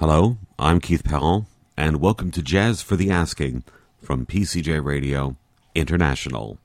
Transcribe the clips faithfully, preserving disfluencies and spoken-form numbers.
Hello, I'm Keith Powell, and welcome to Jazz for the Asking from P C J Radio International.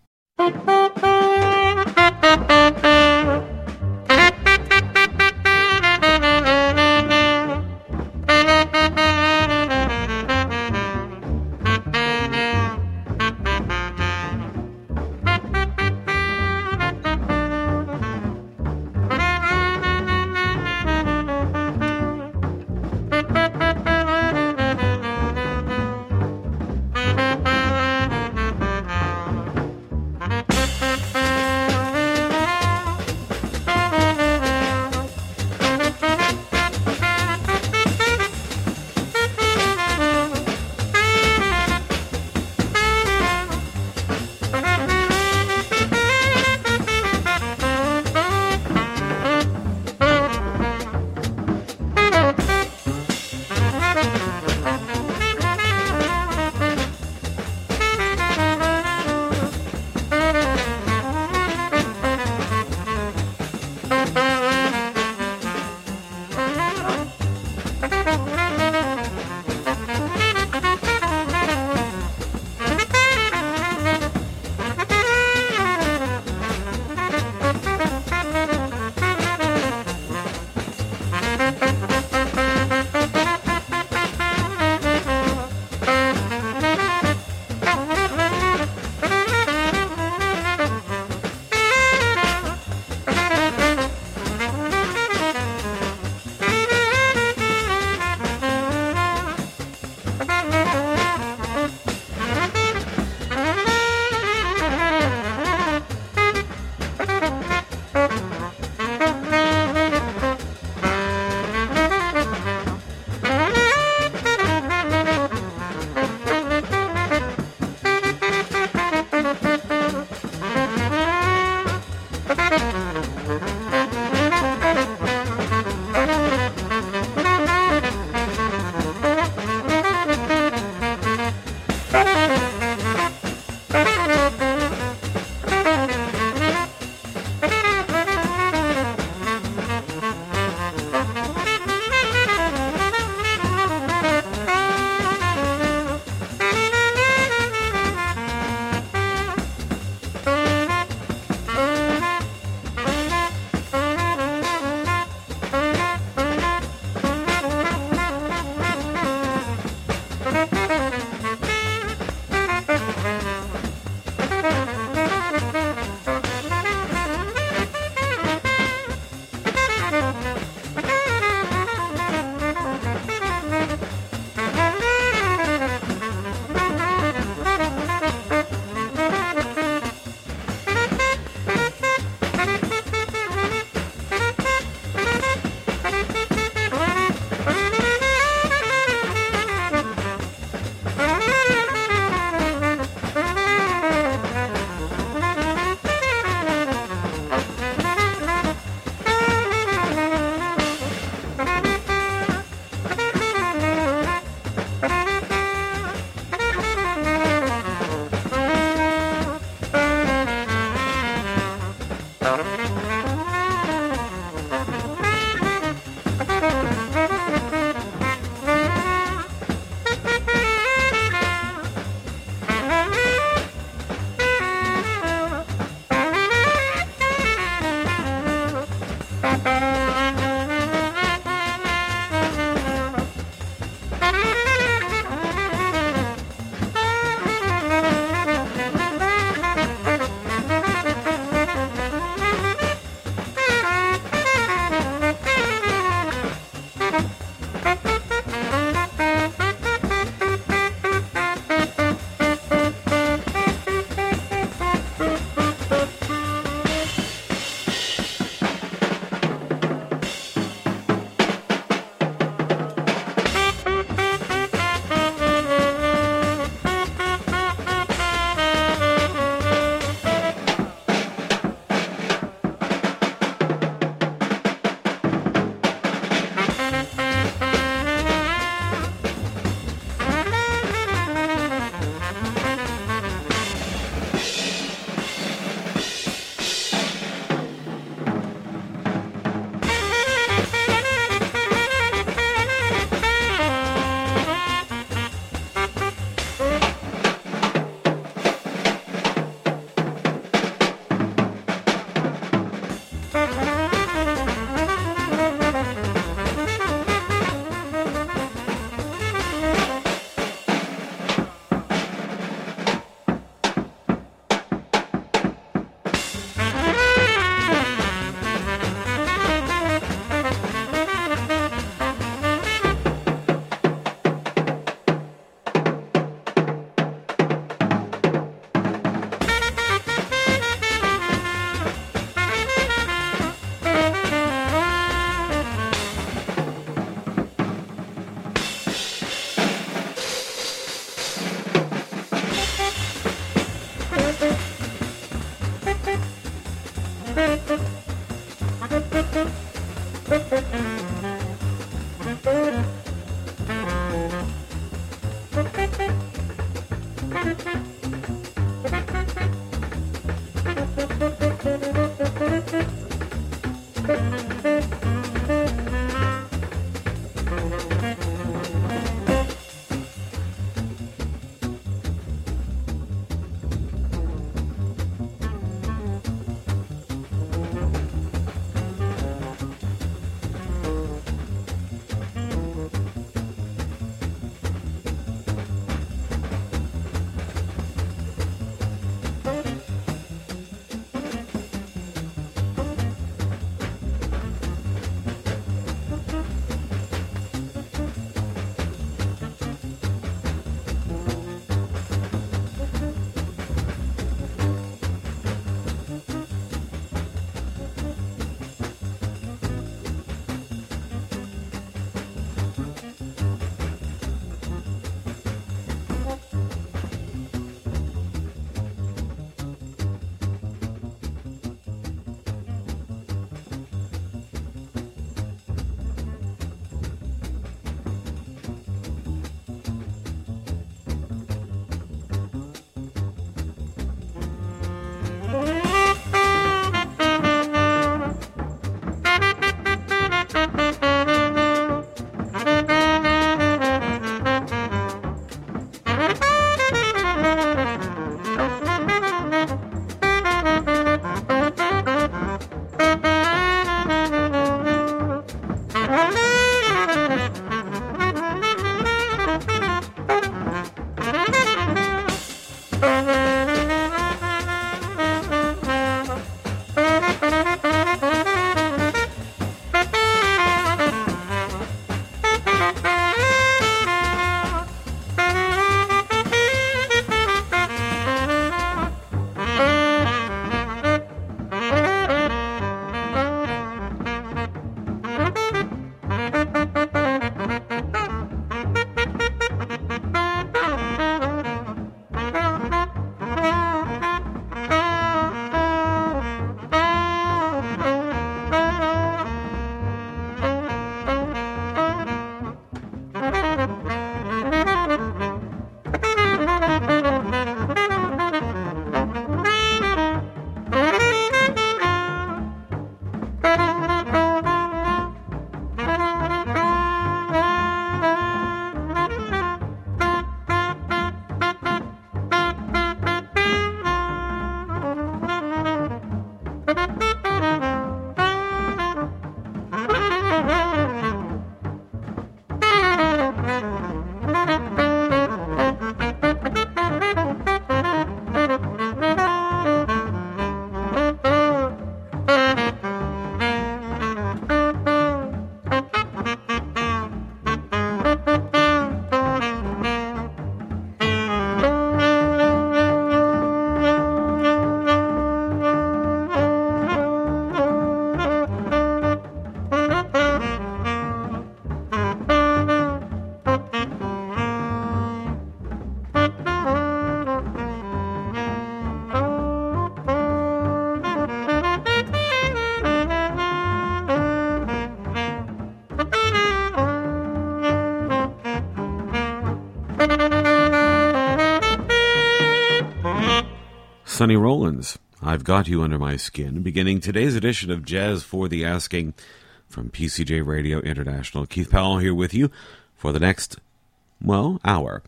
Sonny Rollins, I've Got You Under My Skin, beginning today's edition of Jazz for the Asking from P C J Radio International. Keith Powell here with you for the next, well, hour,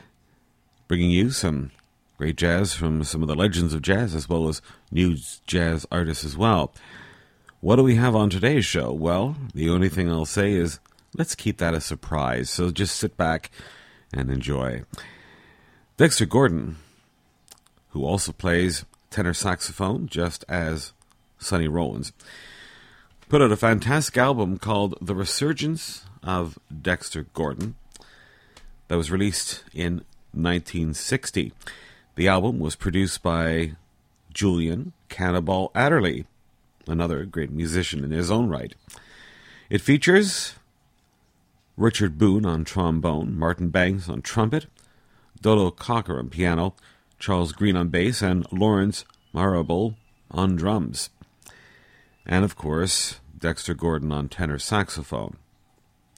bringing you some great jazz from some of the legends of jazz as well as new jazz artists as well. What do we have on today's show? Well, the only thing I'll say is let's keep that a surprise, so just sit back and enjoy. Dexter Gordon, who also plays tenor saxophone, just as Sonny Rollins, put out a fantastic album called The Resurgence of Dexter Gordon that was released in nineteen sixty. The album was produced by Julian Cannonball Adderley, another great musician in his own right. It features Richard Boone on trombone, Martin Banks on trumpet, Dodo Cocker on piano, Charles Green on bass, and Lawrence Marable on drums. And, of course, Dexter Gordon on tenor saxophone.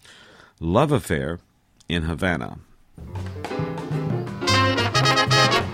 Love Affair in Havana.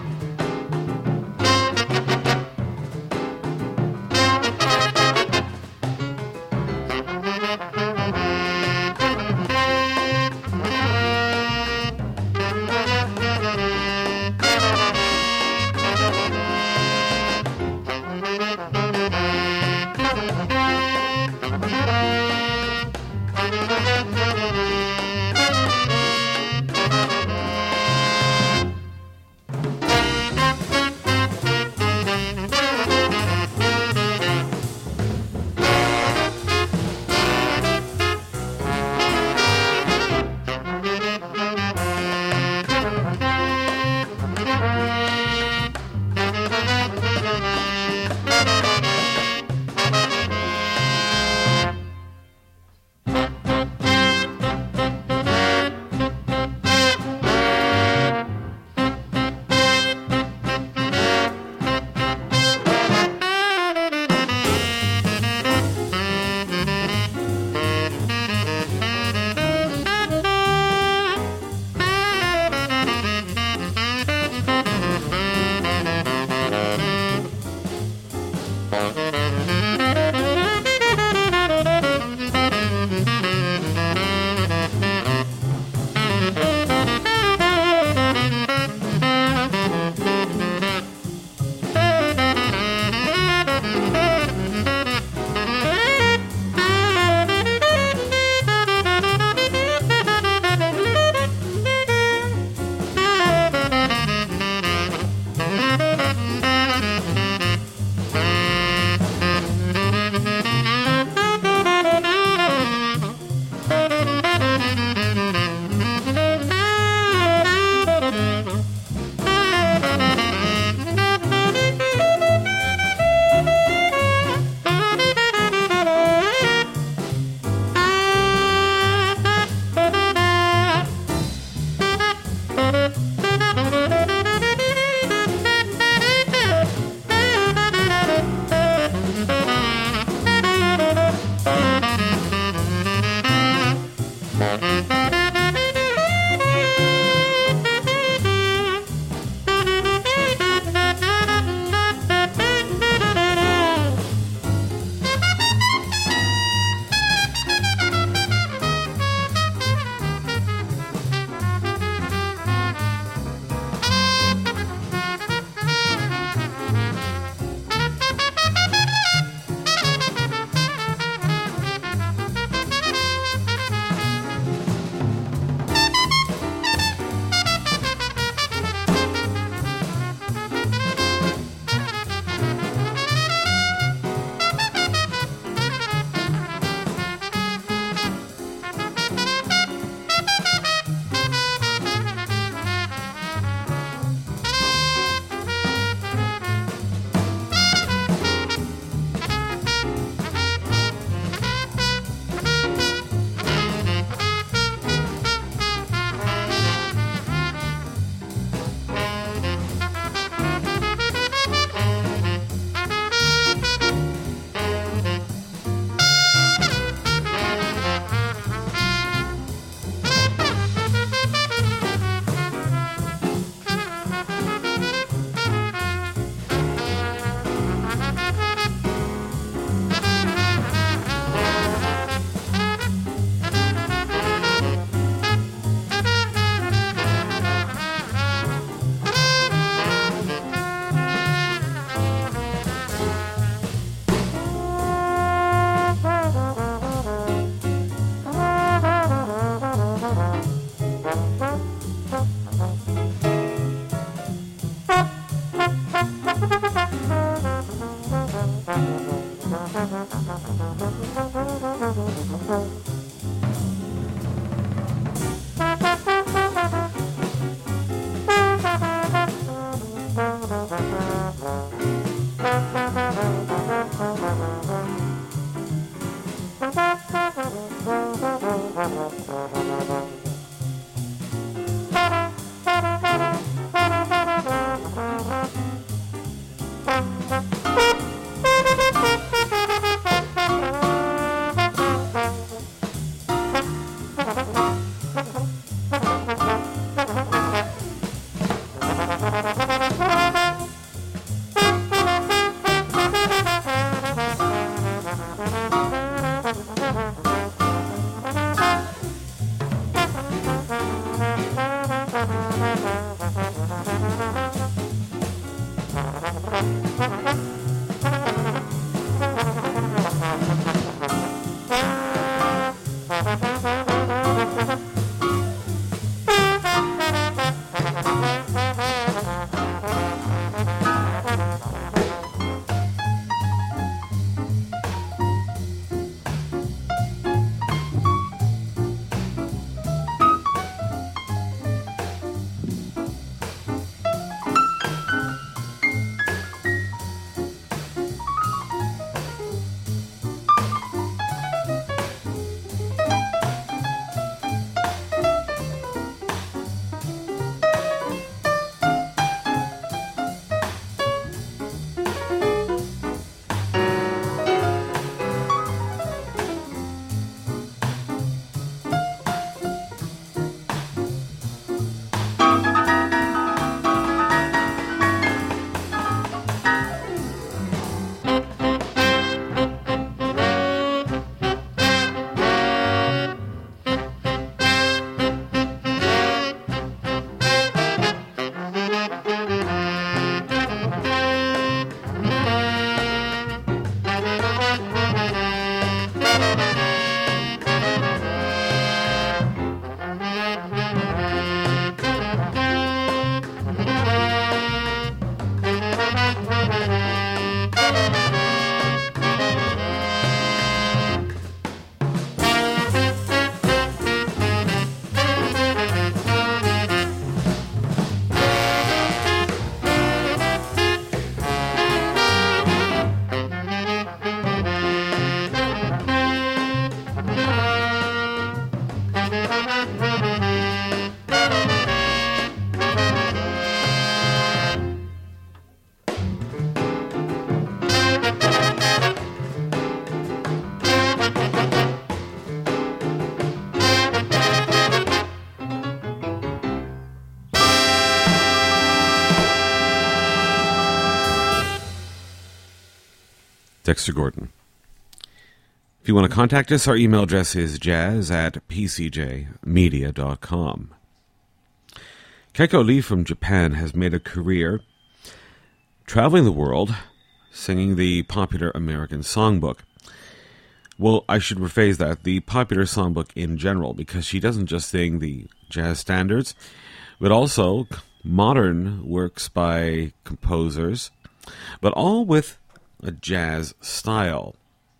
Dexter Gordon. If you want to contact us, our email address is jazz at p c j media dot com. Keiko Lee from Japan has made a career traveling the world, singing the popular American songbook. Well, I should rephrase that, the popular songbook in general, because she doesn't just sing the jazz standards, but also modern works by composers, but all with a jazz style.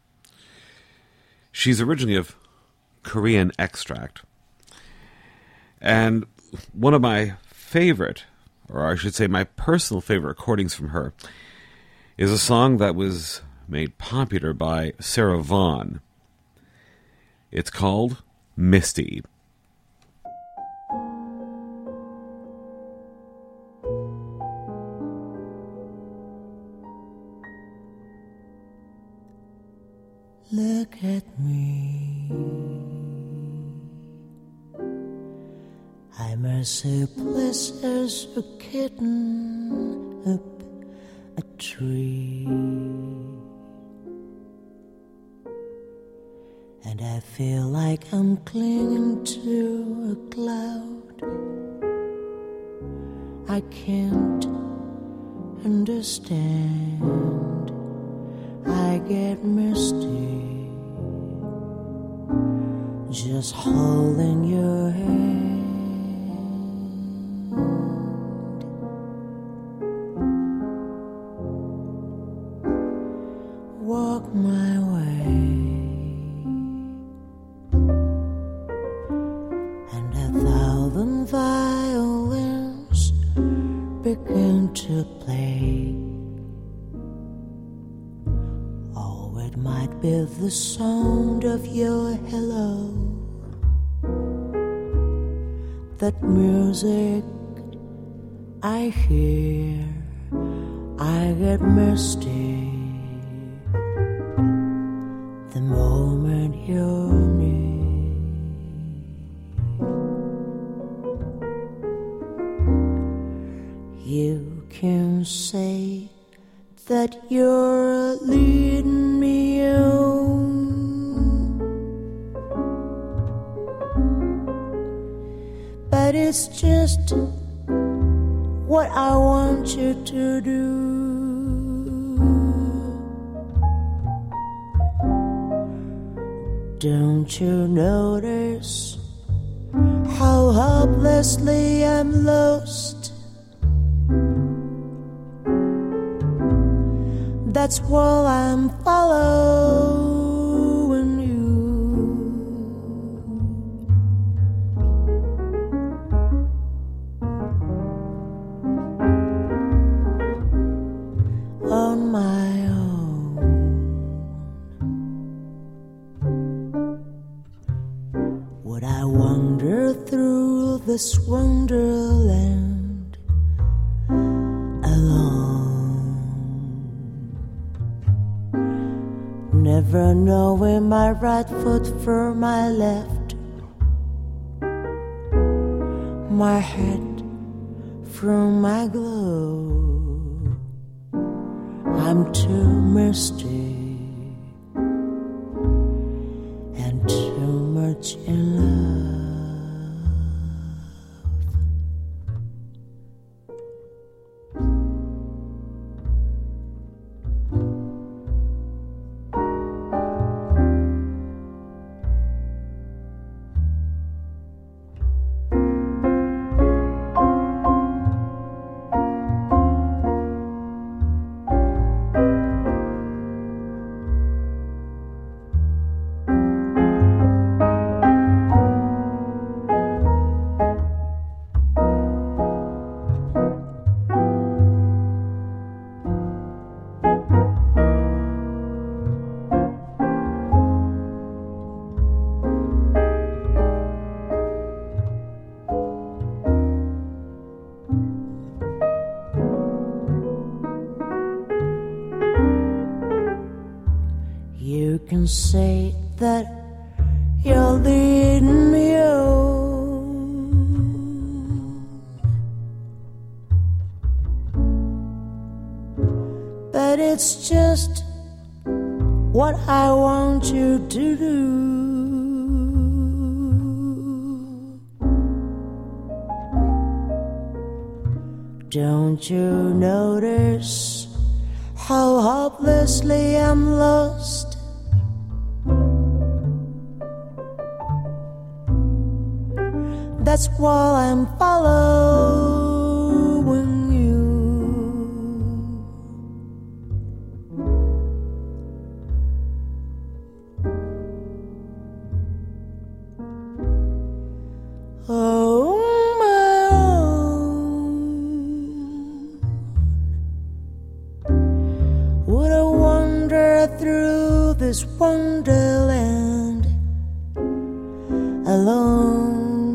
She's originally of Korean extract. And one of my favorite, or I should say my personal favorite recordings from her, is a song that was made popular by Sarah Vaughan. It's called Misty. Look at me, I'm as helpless as a kitten up a tree, and I feel like I'm clinging to a cloud. I can't understand, I get misty just holding your hand. Walk my way, and a thousand violins begin to play. Oh, it might be the sound of your hello. That music I hear, I get misty the moment you're near. You can say that you're leading me on, but it's just what I want you to do. Don't you notice how hopelessly I'm lost? That's why I'm following you. On my own, would I wander through this wonderland alone, never knowing my right foot from my left, my head from my glove? I'm too misty and too much in love. can say that you're leading me on, but it's just what I want you to do. Don't you notice how hopelessly I'm lost? That's why I'm following you. Oh, my own. Would I wander through this wonderland alone?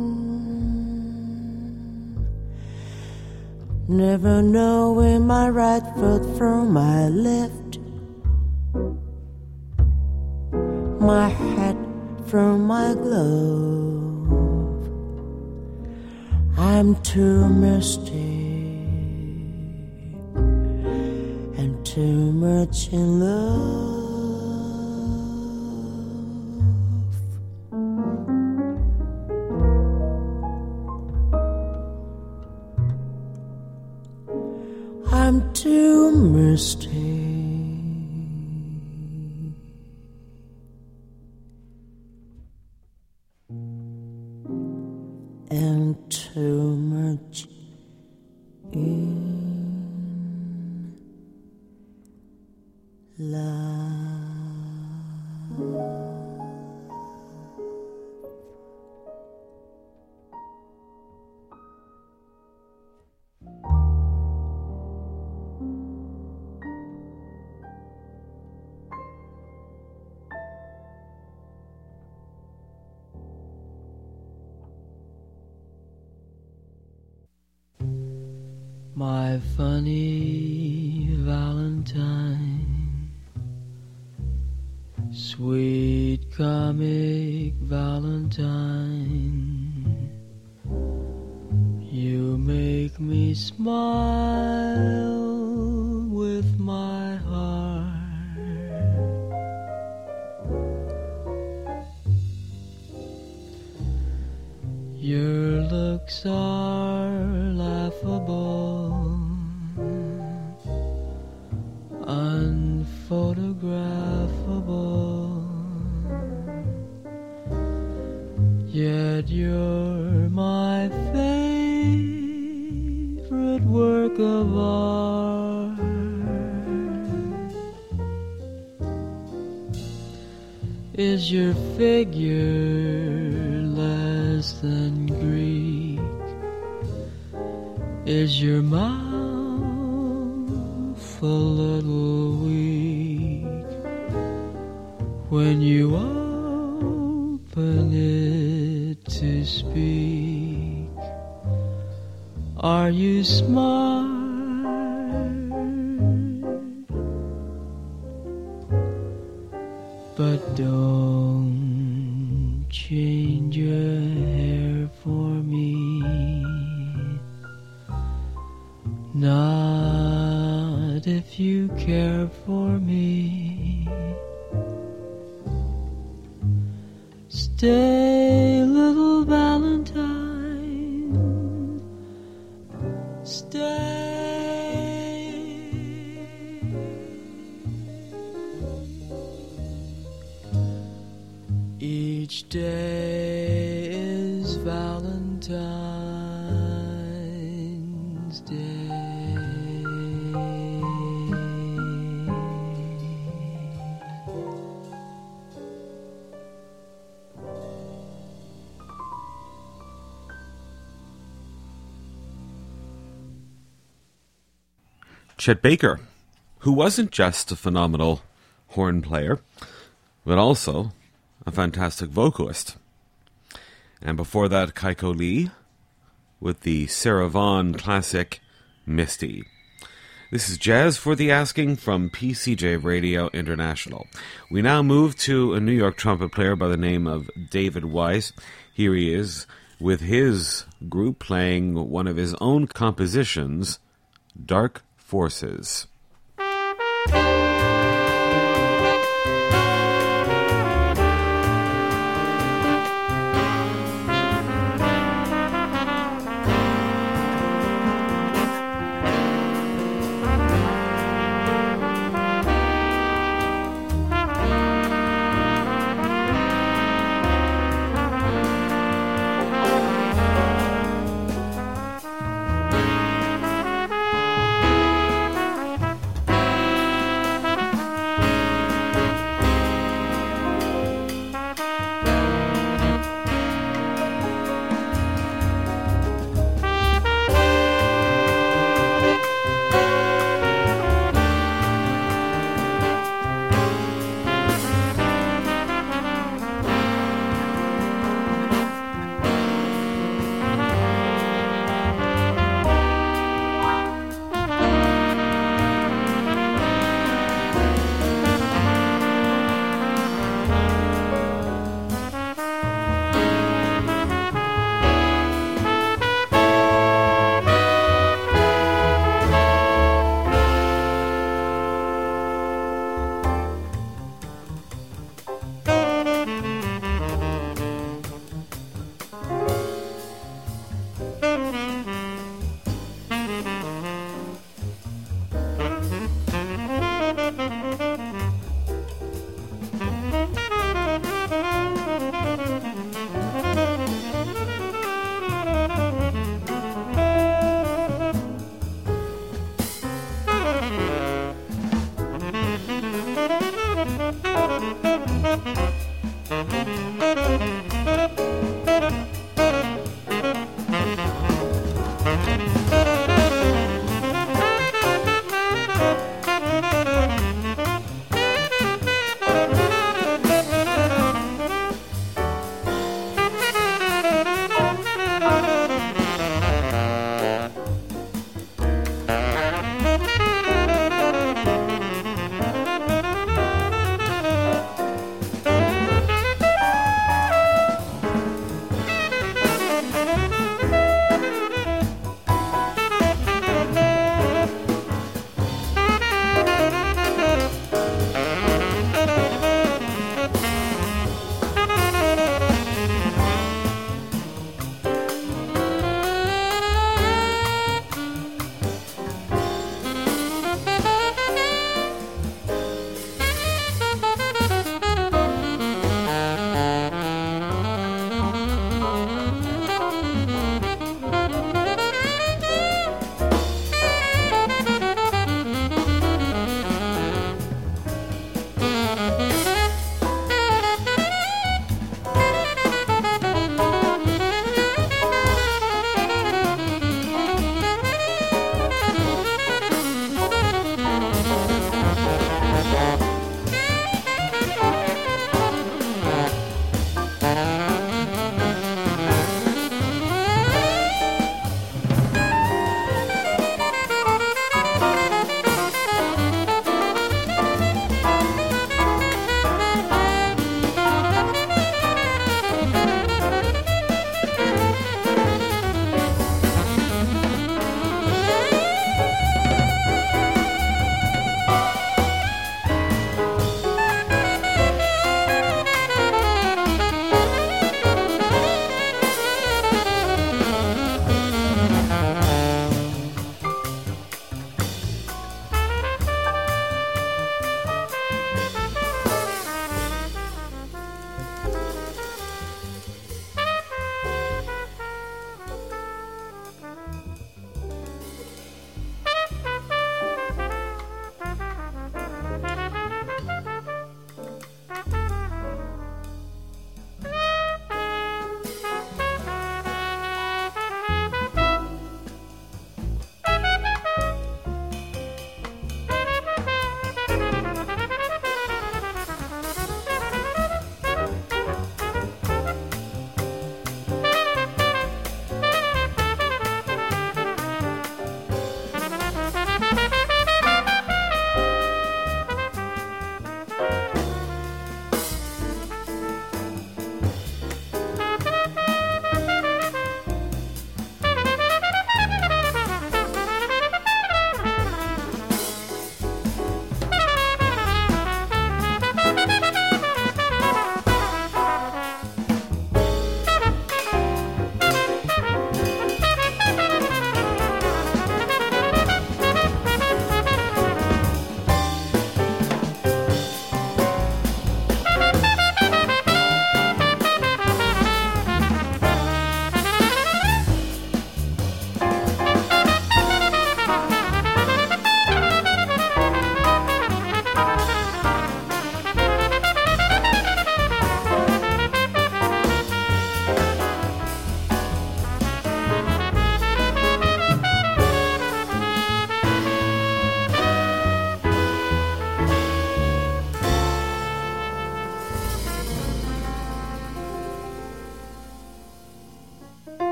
Never knowing my right foot from my left, my hat from my glove. I'm too misty and too much in love. I'm too misty and too much in love. My funny Valentine, sweet comic Valentine, you make me smile with my heart. Your looks are laughable, unphotographable, yet you're my favorite work of art. Is your figure less than Greek? Is your mouth a little weak when you open it to speak? Are you smart? But don't change your hair for me, not if you care for me. Stay, little Valentine, stay. Each day is Valentine's Day. Chet Baker, who wasn't just a phenomenal horn player, but also a fantastic vocalist. And before that, Kaiko Lee with the Sarah Vaughan classic, Misty. This is Jazz for the Asking from P C J Radio International. We now move to a New York trumpet player by the name of David Weiss. Here he is with his group playing one of his own compositions, Dark Forces.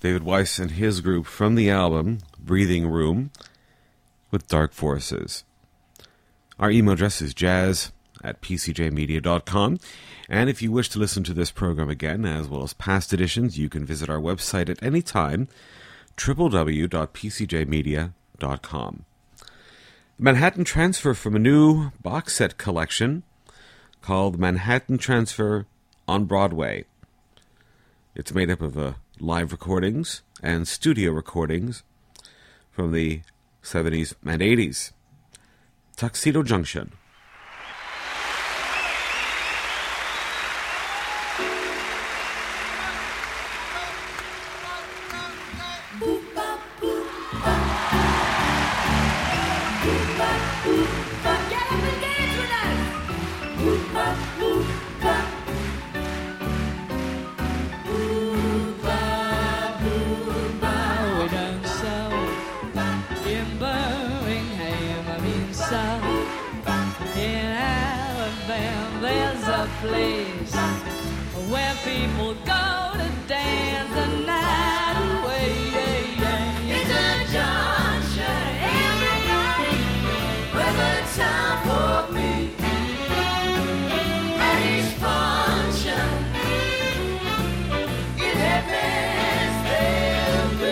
David Weiss and his group from the album Breathing Room with Dark Forces. Our email address is jazz at p c j media dot com, and if you wish to listen to this program again, as well as past editions, you can visit our website at any time, w w w dot p c j media dot com. Manhattan Transfer from a new box set collection called Manhattan Transfer on Broadway. It's made up of uh, live recordings and studio recordings from the seventies and eighties. Tuxedo Junction. Place where people go to dance the night away. Yeah, yeah. It's a junction, everybody, with a time for me. At each function, it happens there'll be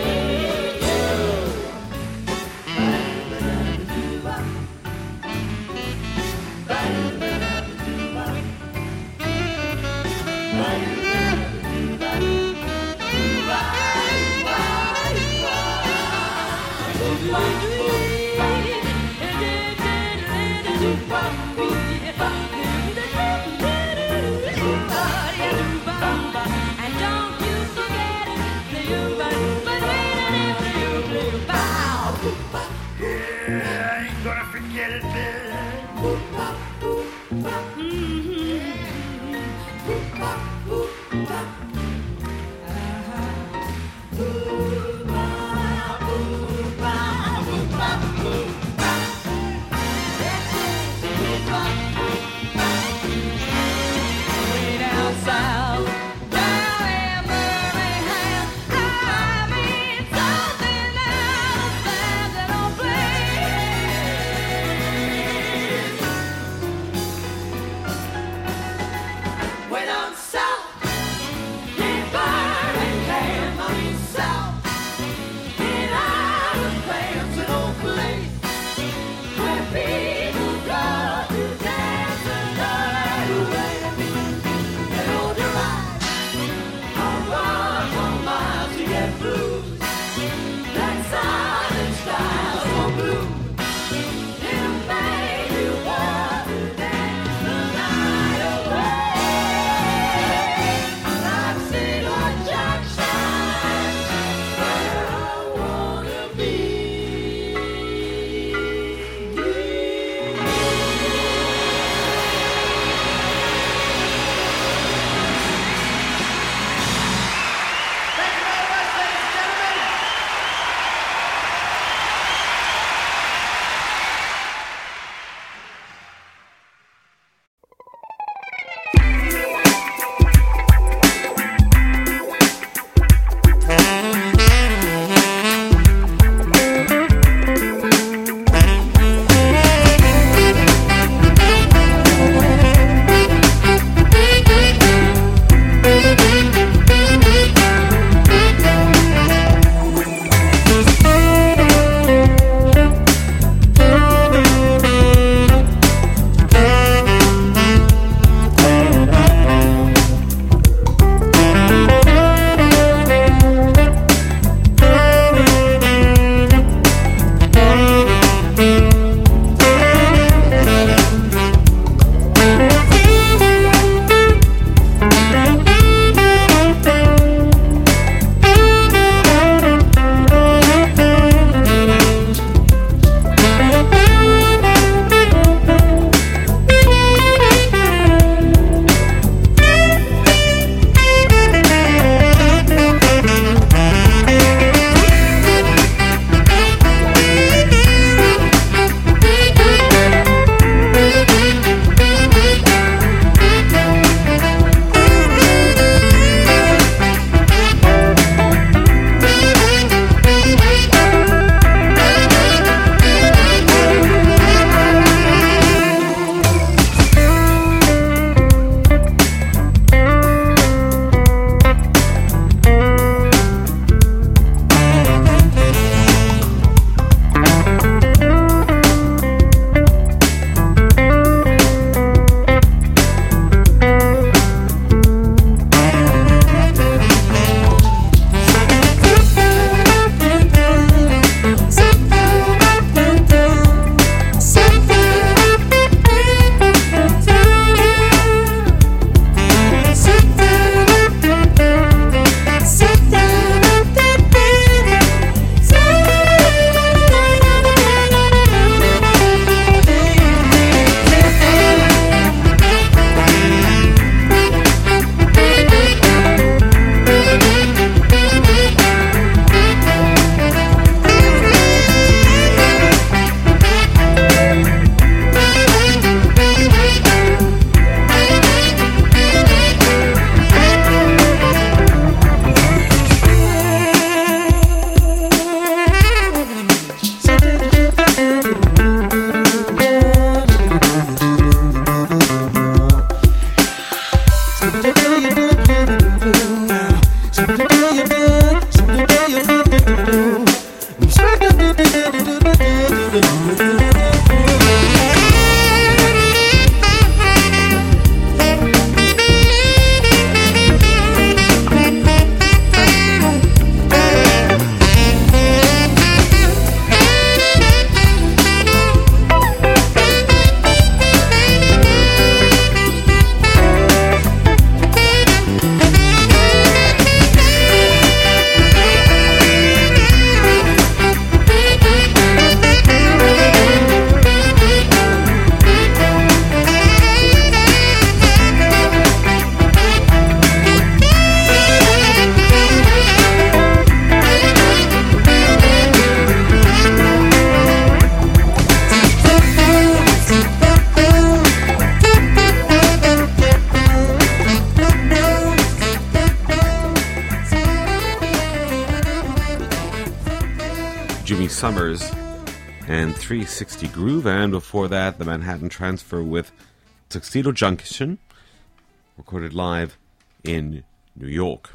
Summers and three sixty Groove, and before that, the Manhattan Transfer with Tuxedo Junction, recorded live in New York.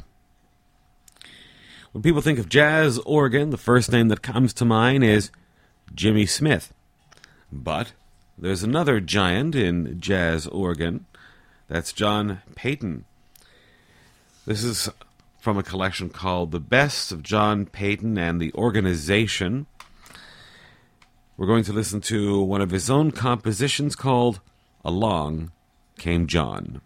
When people think of jazz organ, the first name that comes to mind is Jimmy Smith. But there's another giant in jazz organ. That's John Payton. This is from a collection called The Best of John Payton and the Organization. We're going to listen to one of his own compositions called Along Came John.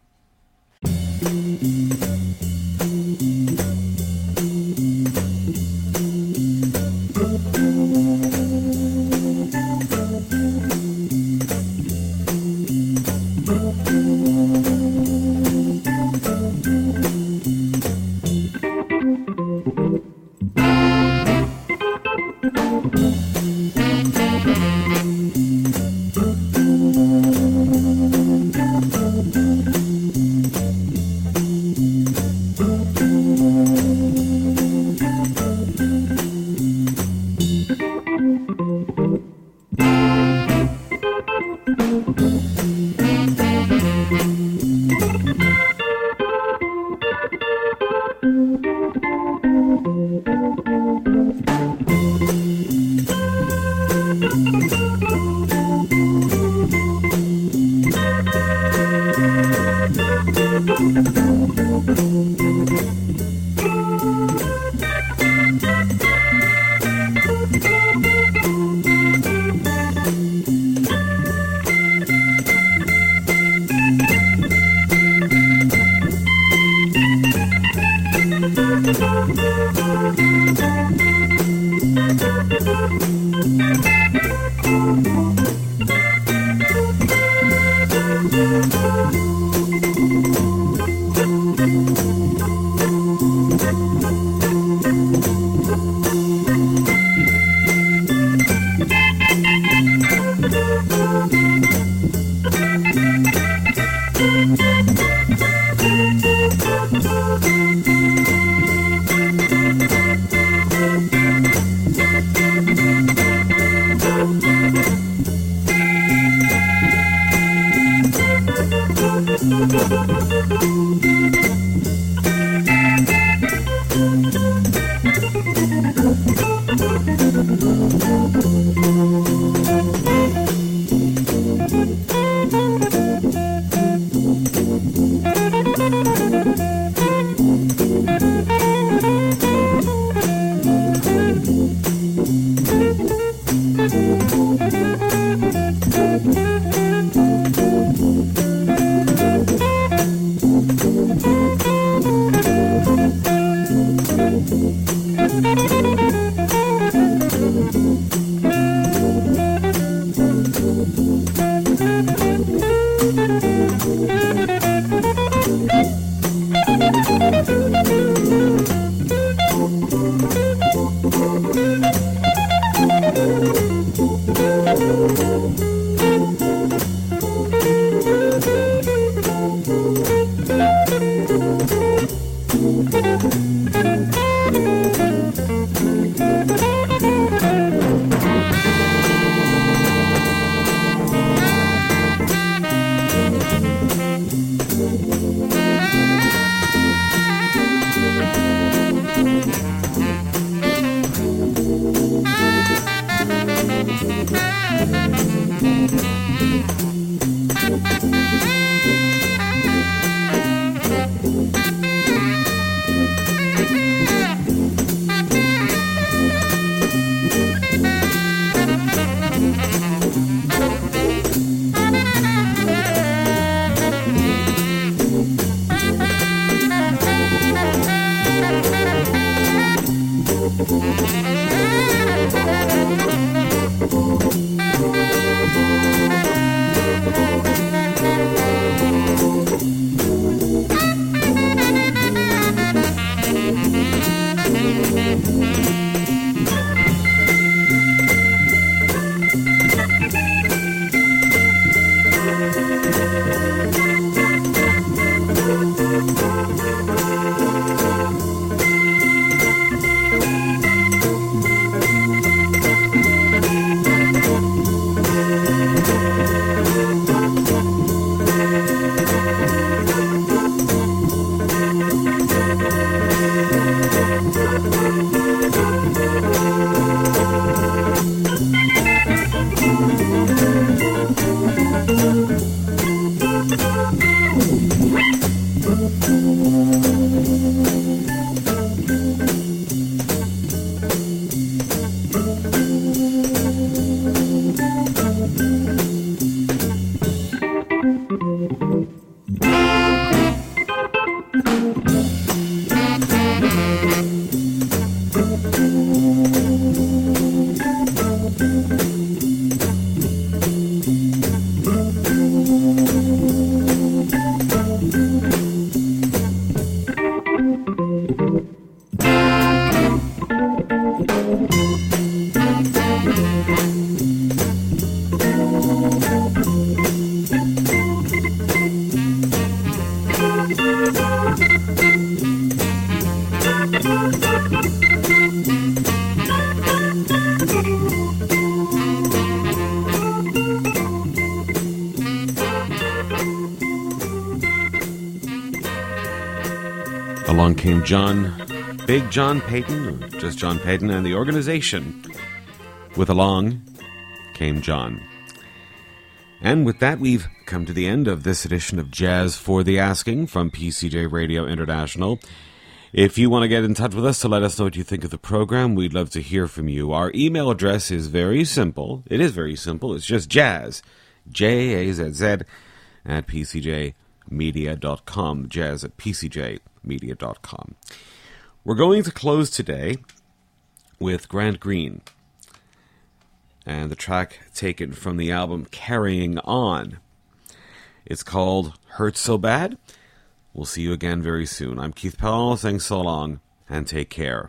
Along came John, Big John Payton, or just John Payton, and the organization with Along Came John. And with that, we've come to the end of this edition of Jazz for the Asking from P C J Radio International. If you want to get in touch with us to let us know what you think of the program, we'd love to hear from you. Our email address is very simple. It is very simple. It's just jazz, J A Z Z, at p c j media dot com, jazz at p c j media dot com. We're going to close today with Grant Green and the track taken from the album Carrying On. It's called Hurt So Bad. We'll see you again very soon. I'm Keith Powell saying so long and take care.